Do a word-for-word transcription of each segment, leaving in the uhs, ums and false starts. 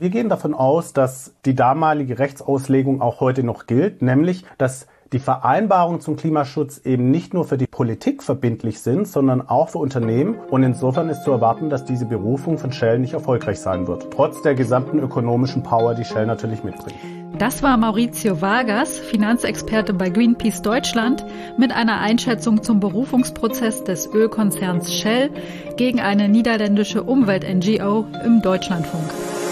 Wir gehen davon aus, dass die damalige Rechtsauslegung auch heute noch gilt, nämlich, dass die Vereinbarungen zum Klimaschutz eben nicht nur für die Politik verbindlich sind, sondern auch für Unternehmen. Und insofern ist zu erwarten, dass diese Berufung von Shell nicht erfolgreich sein wird, trotz der gesamten ökonomischen Power, die Shell natürlich mitbringt. Das war Maurizio Vargas, Finanzexperte bei Greenpeace Deutschland, mit einer Einschätzung zum Berufungsprozess des Ölkonzerns Shell gegen eine niederländische Umwelt-N G O im Deutschlandfunk.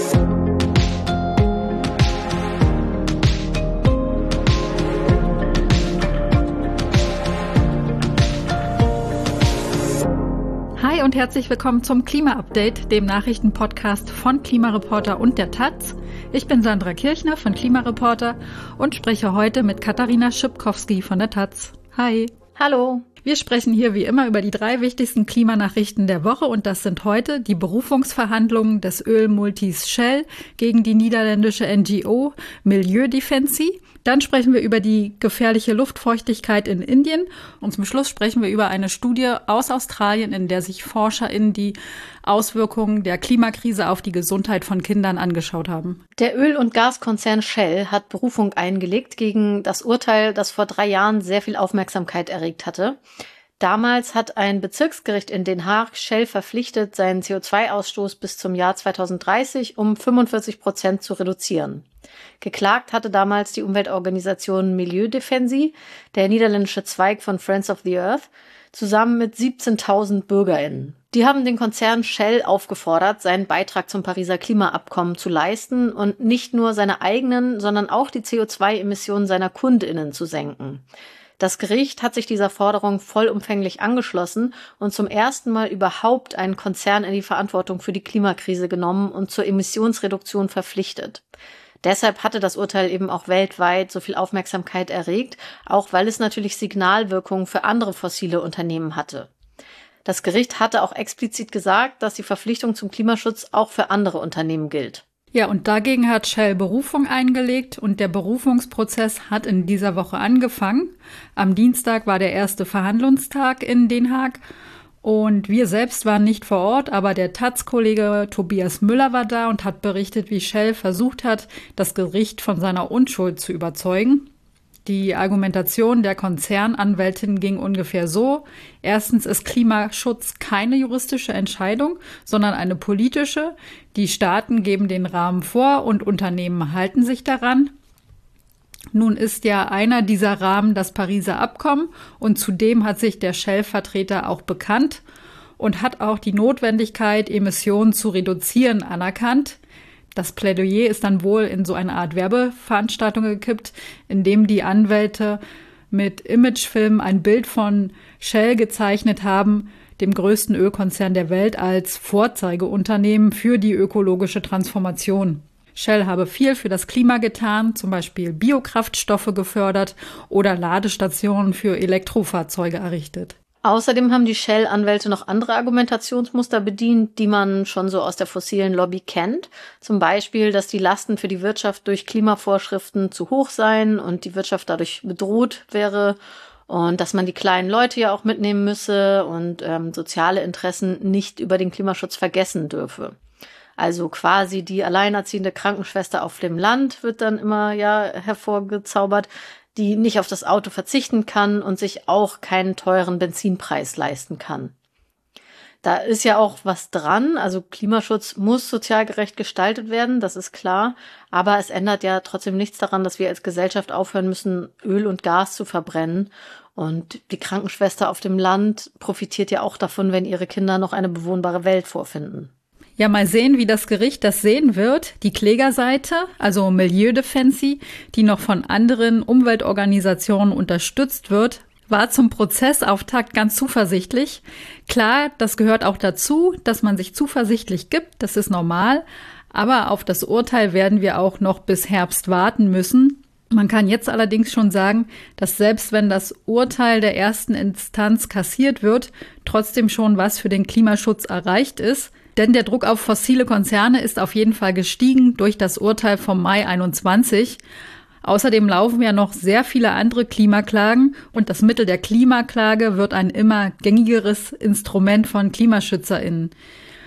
Hi und herzlich willkommen zum Klima-Update, dem Nachrichtenpodcast von Klimareporter und der Taz. Ich bin Sandra Kirchner von Klimareporter und spreche heute mit Katharina Schipkowski von der Taz. Hi. Hallo. Wir sprechen hier wie immer über die drei wichtigsten Klimanachrichten der Woche und das sind heute die Berufungsverhandlungen des Ölmultis Shell gegen die niederländische N G O Milieudefensie. Dann sprechen wir über die gefährliche Luftfeuchtigkeit in Indien und zum Schluss sprechen wir über eine Studie aus Australien, in der sich ForscherInnen die Auswirkungen der Klimakrise auf die Gesundheit von Kindern angeschaut haben. Der Öl- und Gaskonzern Shell hat Berufung eingelegt gegen das Urteil, das vor drei Jahren sehr viel Aufmerksamkeit erregt hatte. Damals hat ein Bezirksgericht in Den Haag Shell verpflichtet, seinen C O zwei Ausstoß bis zum Jahr zweitausenddreißig um fünfundvierzig Prozent zu reduzieren. Geklagt hatte damals die Umweltorganisation Milieudefensie, der niederländische Zweig von Friends of the Earth, zusammen mit siebzehntausend BürgerInnen. Die haben den Konzern Shell aufgefordert, seinen Beitrag zum Pariser Klimaabkommen zu leisten und nicht nur seine eigenen, sondern auch die C O zwei Emissionen seiner KundInnen zu senken. Das Gericht hat sich dieser Forderung vollumfänglich angeschlossen und zum ersten Mal überhaupt einen Konzern in die Verantwortung für die Klimakrise genommen und zur Emissionsreduktion verpflichtet. Deshalb hatte das Urteil eben auch weltweit so viel Aufmerksamkeit erregt, auch weil es natürlich Signalwirkungen für andere fossile Unternehmen hatte. Das Gericht hatte auch explizit gesagt, dass die Verpflichtung zum Klimaschutz auch für andere Unternehmen gilt. Ja, und dagegen hat Shell Berufung eingelegt und der Berufungsprozess hat in dieser Woche angefangen. Am Dienstag war der erste Verhandlungstag in Den Haag und wir selbst waren nicht vor Ort, aber der Taz-Kollege Tobias Müller war da und hat berichtet, wie Shell versucht hat, das Gericht von seiner Unschuld zu überzeugen. Die Argumentation der Konzernanwältin ging ungefähr so. Erstens ist Klimaschutz keine juristische Entscheidung, sondern eine politische. Die Staaten geben den Rahmen vor und Unternehmen halten sich daran. Nun ist ja einer dieser Rahmen das Pariser Abkommen und zudem hat sich der Shell-Vertreter auch bekannt und hat auch die Notwendigkeit, Emissionen zu reduzieren, anerkannt. Das Plädoyer ist dann wohl in so eine Art Werbeveranstaltung gekippt, in dem die Anwälte mit Imagefilmen ein Bild von Shell gezeichnet haben, dem größten Ölkonzern der Welt, als Vorzeigeunternehmen für die ökologische Transformation. Shell habe viel für das Klima getan, zum Beispiel Biokraftstoffe gefördert oder Ladestationen für Elektrofahrzeuge errichtet. Außerdem haben die Shell-Anwälte noch andere Argumentationsmuster bedient, die man schon so aus der fossilen Lobby kennt. Zum Beispiel, dass die Lasten für die Wirtschaft durch Klimavorschriften zu hoch seien und die Wirtschaft dadurch bedroht wäre und dass man die kleinen Leute ja auch mitnehmen müsse und ähm, soziale Interessen nicht über den Klimaschutz vergessen dürfe. Also quasi die alleinerziehende Krankenschwester auf dem Land wird dann immer ja hervorgezaubert, die nicht auf das Auto verzichten kann und sich auch keinen teuren Benzinpreis leisten kann. Da ist ja auch was dran, also Klimaschutz muss sozial gerecht gestaltet werden, das ist klar, aber es ändert ja trotzdem nichts daran, dass wir als Gesellschaft aufhören müssen, Öl und Gas zu verbrennen. Und die Krankenschwester auf dem Land profitiert ja auch davon, wenn ihre Kinder noch eine bewohnbare Welt vorfinden. Ja, mal sehen, wie das Gericht das sehen wird. Die Klägerseite, also Milieudefensie, die noch von anderen Umweltorganisationen unterstützt wird, war zum Prozessauftakt ganz zuversichtlich. Klar, das gehört auch dazu, dass man sich zuversichtlich gibt, das ist normal. Aber auf das Urteil werden wir auch noch bis Herbst warten müssen. Man kann jetzt allerdings schon sagen, dass selbst wenn das Urteil der ersten Instanz kassiert wird, trotzdem schon was für den Klimaschutz erreicht ist. Denn der Druck auf fossile Konzerne ist auf jeden Fall gestiegen durch das Urteil vom Mai einundzwanzig. Außerdem laufen ja noch sehr viele andere Klimaklagen und das Mittel der Klimaklage wird ein immer gängigeres Instrument von KlimaschützerInnen.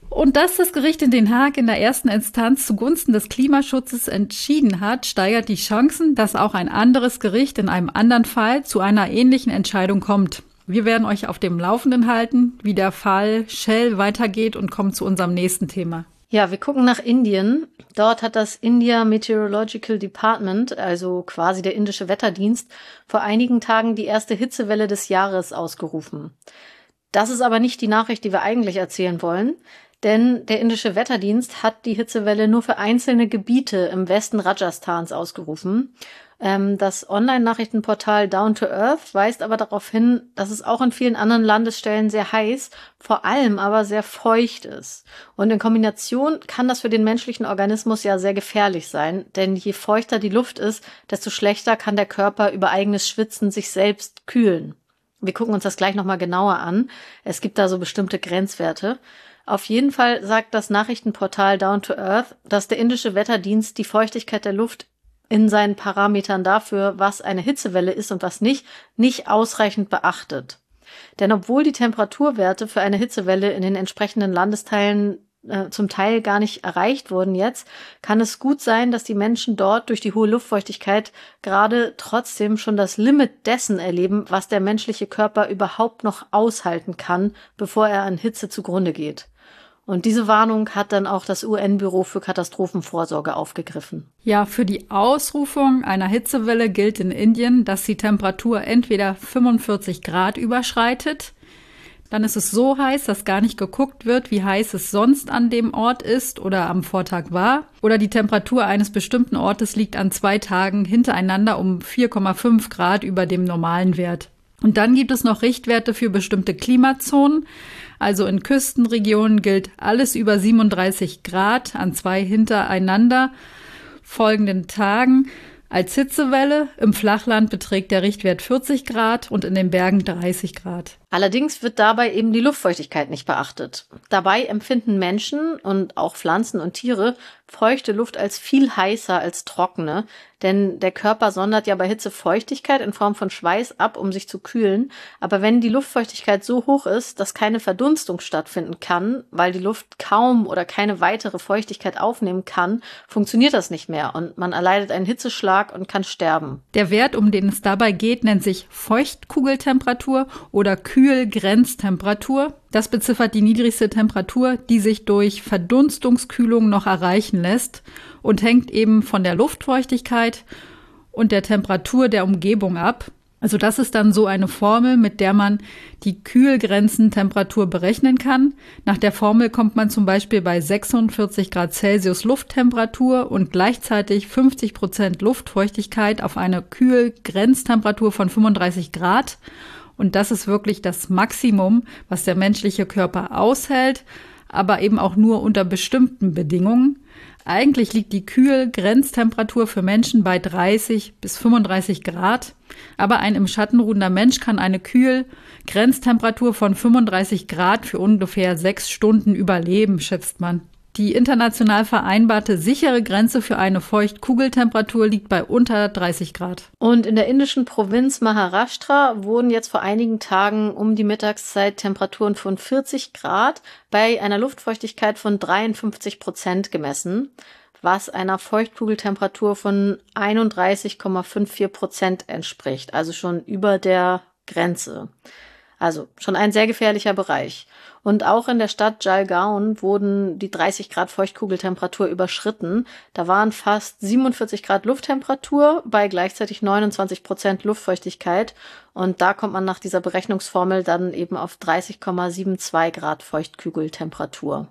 Und dass das Gericht in Den Haag in der ersten Instanz zugunsten des Klimaschutzes entschieden hat, steigert die Chancen, dass auch ein anderes Gericht in einem anderen Fall zu einer ähnlichen Entscheidung kommt. Wir werden euch auf dem Laufenden halten, wie der Fall Shell weitergeht, und kommen zu unserem nächsten Thema. Ja, wir gucken nach Indien. Dort hat das India Meteorological Department, also quasi der indische Wetterdienst, vor einigen Tagen die erste Hitzewelle des Jahres ausgerufen. Das ist aber nicht die Nachricht, die wir eigentlich erzählen wollen. Denn der indische Wetterdienst hat die Hitzewelle nur für einzelne Gebiete im Westen Rajasthans ausgerufen. Ähm, das Online-Nachrichtenportal Down to Earth weist aber darauf hin, dass es auch in vielen anderen Landesstellen sehr heiß, vor allem aber sehr feucht ist. Und in Kombination kann das für den menschlichen Organismus ja sehr gefährlich sein, denn je feuchter die Luft ist, desto schlechter kann der Körper über eigenes Schwitzen sich selbst kühlen. Wir gucken uns das gleich nochmal genauer an. Es gibt da so bestimmte Grenzwerte. Auf jeden Fall sagt das Nachrichtenportal Down to Earth, dass der indische Wetterdienst die Feuchtigkeit der Luft in seinen Parametern dafür, was eine Hitzewelle ist und was nicht, nicht ausreichend beachtet. Denn obwohl die Temperaturwerte für eine Hitzewelle in den entsprechenden Landesteilen äh, zum Teil gar nicht erreicht wurden jetzt, kann es gut sein, dass die Menschen dort durch die hohe Luftfeuchtigkeit gerade trotzdem schon das Limit dessen erleben, was der menschliche Körper überhaupt noch aushalten kann, bevor er an Hitze zugrunde geht. Und diese Warnung hat dann auch das U N-Büro für Katastrophenvorsorge aufgegriffen. Ja, für die Ausrufung einer Hitzewelle gilt in Indien, dass die Temperatur entweder fünfundvierzig Grad überschreitet, dann ist es so heiß, dass gar nicht geguckt wird, wie heiß es sonst an dem Ort ist oder am Vortag war, oder die Temperatur eines bestimmten Ortes liegt an zwei Tagen hintereinander um vier Komma fünf Grad über dem normalen Wert. Und dann gibt es noch Richtwerte für bestimmte Klimazonen. Also in Küstenregionen gilt alles über siebenunddreißig Grad an zwei hintereinander folgenden Tagen als Hitzewelle. Im Flachland beträgt der Richtwert vierzig Grad und in den Bergen dreißig Grad. Allerdings wird dabei eben die Luftfeuchtigkeit nicht beachtet. Dabei empfinden Menschen und auch Pflanzen und Tiere feuchte Luft als viel heißer als trockene, denn der Körper sondert ja bei Hitze Feuchtigkeit in Form von Schweiß ab, um sich zu kühlen. Aber wenn die Luftfeuchtigkeit so hoch ist, dass keine Verdunstung stattfinden kann, weil die Luft kaum oder keine weitere Feuchtigkeit aufnehmen kann, funktioniert das nicht mehr und man erleidet einen Hitzeschlag und kann sterben. Der Wert, um den es dabei geht, nennt sich Feuchtkugeltemperatur oder Kühlgrenztemperatur. Das beziffert die niedrigste Temperatur, die sich durch Verdunstungskühlung noch erreichen lässt und hängt eben von der Luftfeuchtigkeit und der Temperatur der Umgebung ab. Also das ist dann so eine Formel, mit der man die Kühlgrenzentemperatur berechnen kann. Nach der Formel kommt man zum Beispiel bei sechsundvierzig Grad Celsius Lufttemperatur und gleichzeitig fünfzig Prozent Luftfeuchtigkeit auf eine Kühlgrenztemperatur von fünfunddreißig Grad. Und das ist wirklich das Maximum, was der menschliche Körper aushält, aber eben auch nur unter bestimmten Bedingungen. Eigentlich liegt die Kühlgrenztemperatur für Menschen bei dreißig bis fünfunddreißig Grad, aber ein im Schatten ruhender Mensch kann eine Kühlgrenztemperatur von fünfunddreißig Grad für ungefähr sechs Stunden überleben, schätzt man. Die international vereinbarte sichere Grenze für eine Feuchtkugeltemperatur liegt bei unter dreißig Grad. Und in der indischen Provinz Maharashtra wurden jetzt vor einigen Tagen um die Mittagszeit Temperaturen von vierzig Grad bei einer Luftfeuchtigkeit von dreiundfünfzig Prozent gemessen, was einer Feuchtkugeltemperatur von einunddreißig Komma vierundfünfzig Prozent entspricht, also schon über der Grenze. Also schon ein sehr gefährlicher Bereich. Und auch in der Stadt Jalgaon wurden die dreißig Grad Feuchtkugeltemperatur überschritten. Da waren fast siebenundvierzig Grad Lufttemperatur bei gleichzeitig neunundzwanzig Prozent Luftfeuchtigkeit. Und da kommt man nach dieser Berechnungsformel dann eben auf dreißig Komma zweiundsiebzig Grad Feuchtkugeltemperatur.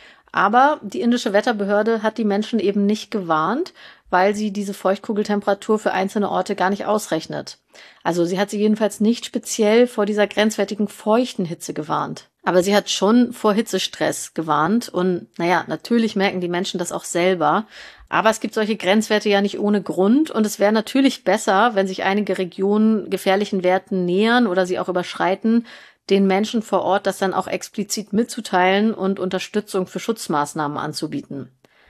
Aber die indische Wetterbehörde hat die Menschen eben nicht gewarnt, weil sie diese Feuchtkugeltemperatur für einzelne Orte gar nicht ausrechnet. Also sie hat sie jedenfalls nicht speziell vor dieser grenzwertigen feuchten Hitze gewarnt. Aber sie hat schon vor Hitzestress gewarnt und naja, natürlich merken die Menschen das auch selber. Aber es gibt solche Grenzwerte ja nicht ohne Grund und es wäre natürlich besser, wenn sich einige Regionen gefährlichen Werten nähern oder sie auch überschreiten, den Menschen vor Ort das dann auch explizit mitzuteilen und Unterstützung für Schutzmaßnahmen anzubieten.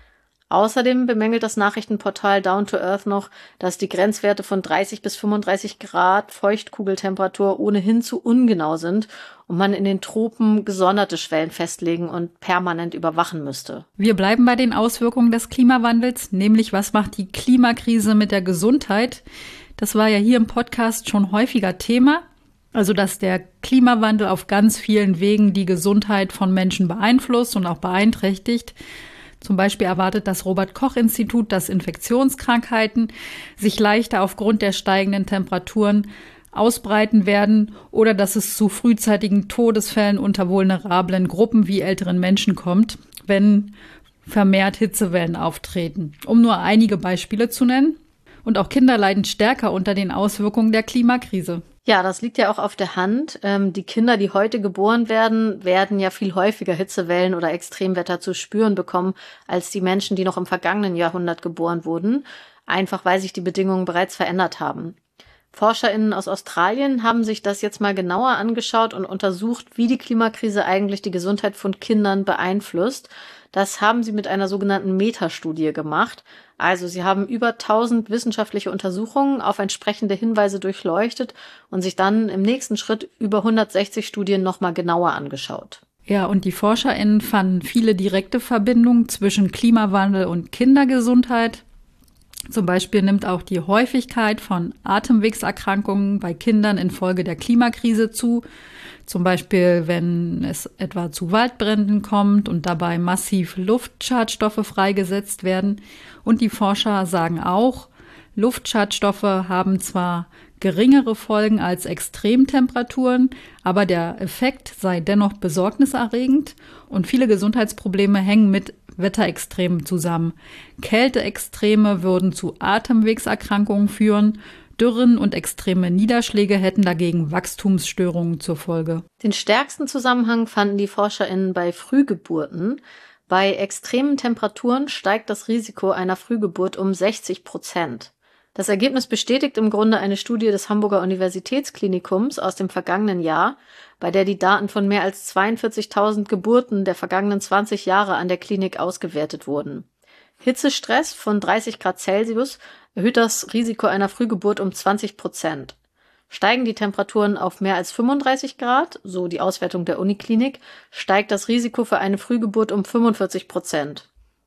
Außerdem bemängelt das Nachrichtenportal Down to Earth noch, dass die Grenzwerte von dreißig bis fünfunddreißig Grad Feuchtkugeltemperatur ohnehin zu ungenau sind und man in den Tropen gesonderte Schwellen festlegen und permanent überwachen müsste. Wir bleiben bei den Auswirkungen des Klimawandels, nämlich was macht die Klimakrise mit der Gesundheit? Das war ja hier im Podcast schon häufiger Thema. Also, dass der Klimawandel auf ganz vielen Wegen die Gesundheit von Menschen beeinflusst und auch beeinträchtigt. Zum Beispiel erwartet das Robert-Koch-Institut, dass Infektionskrankheiten sich leichter aufgrund der steigenden Temperaturen ausbreiten werden oder dass es zu frühzeitigen Todesfällen unter vulnerablen Gruppen wie älteren Menschen kommt, wenn vermehrt Hitzewellen auftreten. Um nur einige Beispiele zu nennen. Und auch Kinder leiden stärker unter den Auswirkungen der Klimakrise. Ja, das liegt ja auch auf der Hand. Ähm, die Kinder, die heute geboren werden, werden ja viel häufiger Hitzewellen oder Extremwetter zu spüren bekommen, als die Menschen, die noch im vergangenen Jahrhundert geboren wurden, einfach weil sich die Bedingungen bereits verändert haben. ForscherInnen aus Australien haben sich das jetzt mal genauer angeschaut und untersucht, wie die Klimakrise eigentlich die Gesundheit von Kindern beeinflusst. Das haben sie mit einer sogenannten Metastudie gemacht. Also sie haben über tausend wissenschaftliche Untersuchungen auf entsprechende Hinweise durchleuchtet und sich dann im nächsten Schritt über hundertsechzig Studien nochmal genauer angeschaut. Ja, und die ForscherInnen fanden viele direkte Verbindungen zwischen Klimawandel und Kindergesundheit. Zum Beispiel nimmt auch die Häufigkeit von Atemwegserkrankungen bei Kindern infolge der Klimakrise zu. Zum Beispiel, wenn es etwa zu Waldbränden kommt und dabei massiv Luftschadstoffe freigesetzt werden. Und die Forscher sagen auch, Luftschadstoffe haben zwar geringere Folgen als Extremtemperaturen, aber der Effekt sei dennoch besorgniserregend und viele Gesundheitsprobleme hängen mit Wetterextremen zusammen. Kälteextreme würden zu Atemwegserkrankungen führen. Dürren und extreme Niederschläge hätten dagegen Wachstumsstörungen zur Folge. Den stärksten Zusammenhang fanden die ForscherInnen bei Frühgeburten. Bei extremen Temperaturen steigt das Risiko einer Frühgeburt um sechzig Prozent. Das Ergebnis bestätigt im Grunde eine Studie des Hamburger Universitätsklinikums aus dem vergangenen Jahr, bei der die Daten von mehr als zweiundvierzigtausend Geburten der vergangenen zwanzig Jahre an der Klinik ausgewertet wurden. Hitzestress von dreißig Grad Celsius erhöht das Risiko einer Frühgeburt um zwanzig Prozent. Steigen die Temperaturen auf mehr als fünfunddreißig Grad, so die Auswertung der Uniklinik, steigt das Risiko für eine Frühgeburt um fünfundvierzig Prozent.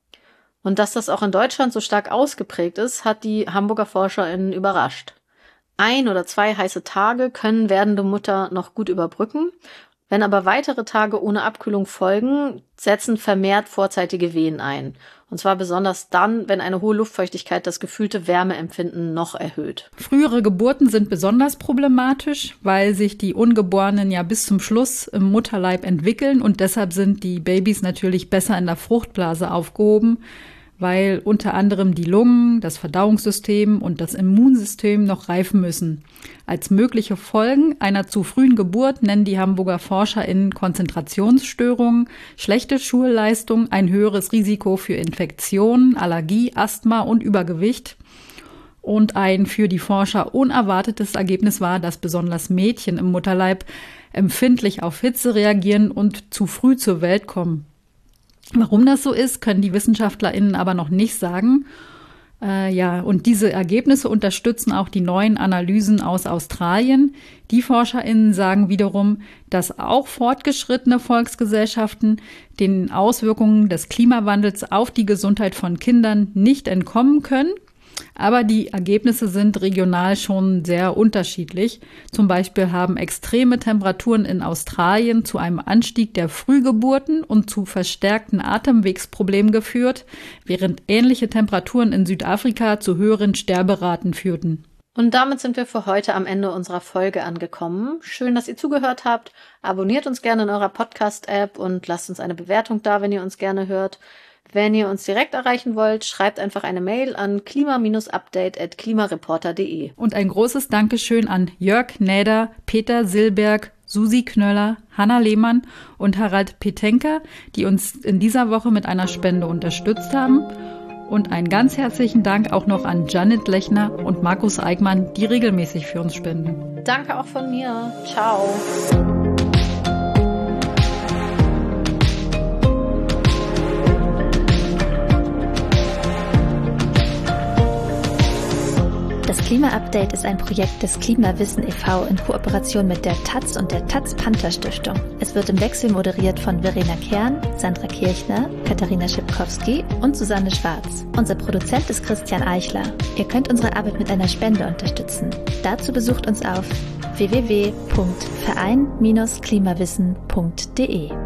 Und dass das auch in Deutschland so stark ausgeprägt ist, hat die Hamburger ForscherInnen überrascht. Ein oder zwei heiße Tage können werdende Mutter noch gut überbrücken. Wenn aber weitere Tage ohne Abkühlung folgen, setzen vermehrt vorzeitige Wehen ein. Und zwar besonders dann, wenn eine hohe Luftfeuchtigkeit das gefühlte Wärmeempfinden noch erhöht. Frühere Geburten sind besonders problematisch, weil sich die Ungeborenen ja bis zum Schluss im Mutterleib entwickeln und deshalb sind die Babys natürlich besser in der Fruchtblase aufgehoben, weil unter anderem die Lungen, das Verdauungssystem und das Immunsystem noch reifen müssen. Als mögliche Folgen einer zu frühen Geburt nennen die Hamburger ForscherInnen Konzentrationsstörungen, schlechte Schulleistung, ein höheres Risiko für Infektionen, Allergie, Asthma und Übergewicht. Und ein für die Forscher unerwartetes Ergebnis war, dass besonders Mädchen im Mutterleib empfindlich auf Hitze reagieren und zu früh zur Welt kommen. Warum das so ist, können die WissenschaftlerInnen aber noch nicht sagen. Äh, ja, und diese Ergebnisse unterstützen auch die neuen Analysen aus Australien. Die ForscherInnen sagen wiederum, dass auch fortgeschrittene Volksgesellschaften den Auswirkungen des Klimawandels auf die Gesundheit von Kindern nicht entkommen können. Aber die Ergebnisse sind regional schon sehr unterschiedlich. Zum Beispiel haben extreme Temperaturen in Australien zu einem Anstieg der Frühgeburten und zu verstärkten Atemwegsproblemen geführt, während ähnliche Temperaturen in Südafrika zu höheren Sterberaten führten. Und damit sind wir für heute am Ende unserer Folge angekommen. Schön, dass ihr zugehört habt. Abonniert uns gerne in eurer Podcast-App und lasst uns eine Bewertung da, wenn ihr uns gerne hört. Wenn ihr uns direkt erreichen wollt, schreibt einfach eine Mail an klima update at klimareporter punkt de. Und ein großes Dankeschön an Jörg Näder, Peter Silberg, Susi Knöller, Hanna Lehmann und Harald Petenka, die uns in dieser Woche mit einer Spende unterstützt haben. Und einen ganz herzlichen Dank auch noch an Janet Lechner und Markus Eigmann, die regelmäßig für uns spenden. Danke auch von mir. Ciao. Das Klima-Update ist ein Projekt des Klimawissen e V in Kooperation mit der Taz und der Taz-Panther-Stiftung. Es wird im Wechsel moderiert von Verena Kern, Sandra Kirchner, Katharina Schipkowski und Susanne Schwarz. Unser Produzent ist Christian Eichler. Ihr könnt unsere Arbeit mit einer Spende unterstützen. Dazu besucht uns auf w w w punkt verein Bindestrich klimawissen punkt de.